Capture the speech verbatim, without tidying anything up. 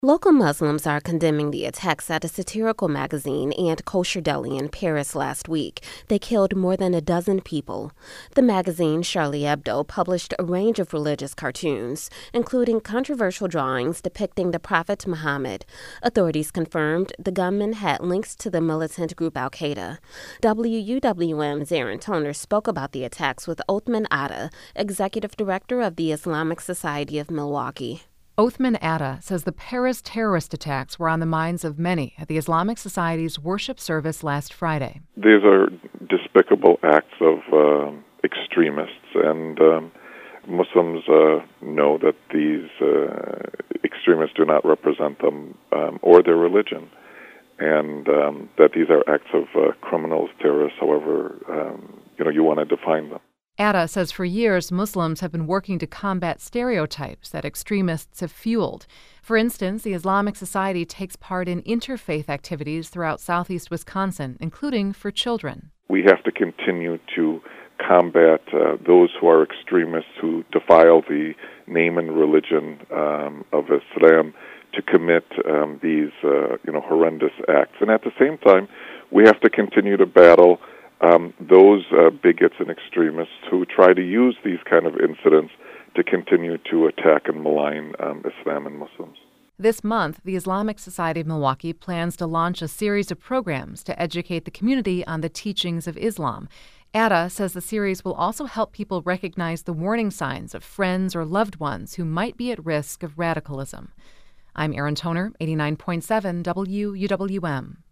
Local Muslims are condemning the attacks at a satirical magazine and kosher deli in Paris last week. They killed more than a dozen people. The magazine, Charlie Hebdo, published a range of religious cartoons, including controversial drawings depicting the Prophet Muhammad. Authorities confirmed the gunman had links to the militant group Al-Qaeda. W U W M's Aaron Toner spoke about the attacks with Othman Atta, executive director of the Islamic Society of Milwaukee. Othman Atta says the Paris terrorist attacks were on the minds of many at the Islamic Society's worship service last Friday. These are despicable acts of uh, extremists, and um, Muslims uh, know that these uh, extremists do not represent them um, or their religion, and um, that these are acts of uh, criminals, terrorists, however um, you know you want to define them. Atta says for years, Muslims have been working to combat stereotypes that extremists have fueled. For instance, the Islamic Society takes part in interfaith activities throughout southeast Wisconsin, including for children. We have to continue to combat uh, those who are extremists who defile the name and religion um, of Islam to commit um, these uh, you know, horrendous acts. And at the same time, we have to continue to battle Um, those uh, bigots and extremists who try to use these kind of incidents to continue to attack and malign um, Islam and Muslims. This month, the Islamic Society of Milwaukee plans to launch a series of programs to educate the community on the teachings of Islam. Atta says the series will also help people recognize the warning signs of friends or loved ones who might be at risk of radicalism. I'm Aaron Toner, eighty-nine point seven W U W M.